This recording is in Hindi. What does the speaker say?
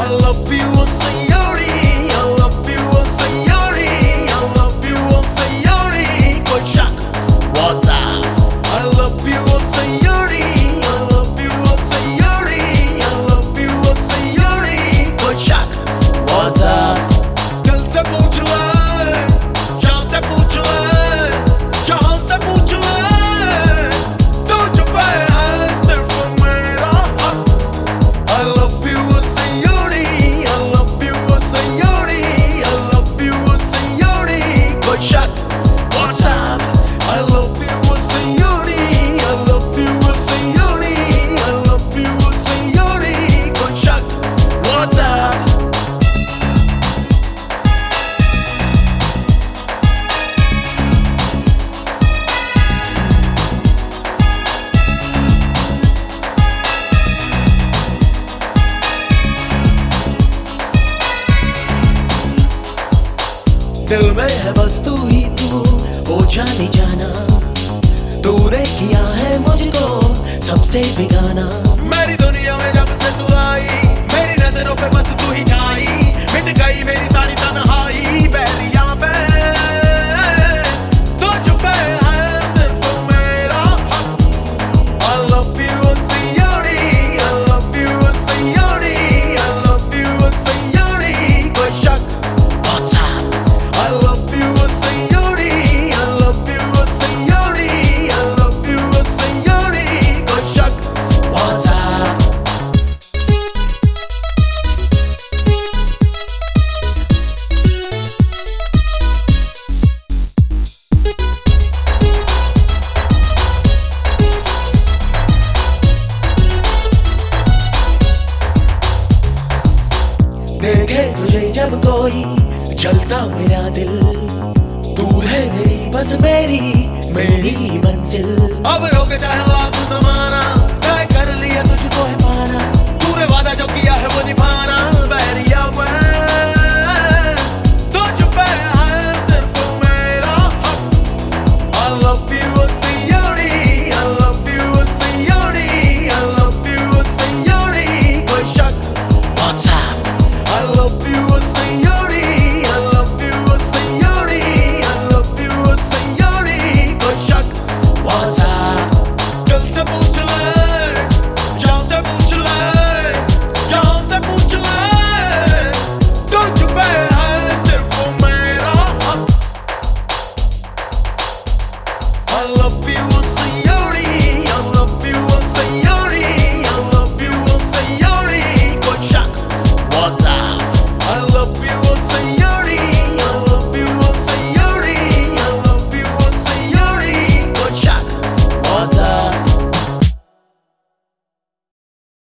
I love you, oh sayori. I love you, oh sayori. I love you, oh sayori. Koi shak, what's up? I love you, oh sayori. I love you, oh sayori. I love you, oh sayori. Koi shak, what's up? दिल से पूछ ले, जान से पूछ ले, जहां से पूछ ले, तुझ पे है सिर्फ मेरा हक। I love you, oh sayori. I love you, oh sayori. I love you, oh sayori. Koi shak, what's up? I love you, oh sayori. I love you, oh sayori. I love you, oh sayori. Koi shak, what's up? दिल में है बस तू ही तू, ओ जाने जाना। तूने किया है मुझको सबसे बेगाना। मेरी दुनिया में जब से तू आई, मेरी नजरों पे बस तू ही छाई। मिट गई मेरी सारी तन्हाई, बैरिया पे तुझ पे है सिर्फ मेरा हक। I love you, oh sayori. I love you, oh sayori. I love you, oh sayori. Koi shak, what's up? I love you, oh sayori. I love you, oh sayori. I love you, oh sayori. Koi shak, what's up? देखे तुझे जब कोई जलता मेरा दिल, तू है मेरी बस मेरी मंजिल। अब रोक चाहे लाख ज़माना, तय कर लिया तुझको है पाना। तूने वादा जो किया है वो निभाना। बैरिया पे तुझ पे है सिर्फ मेरा हक। I love you, oh sayori. I love you, oh sayori. I love you, oh sayori. Koi shak, what's up? I love you, oh sayori. I love you, oh sayori. I love you, oh sayori. Koi shak, what's up? दिल से पूछ ले, जान से पूछ ले, जहां से पूछ ले, तुझ पे है सिर्फ मेरा हक। I love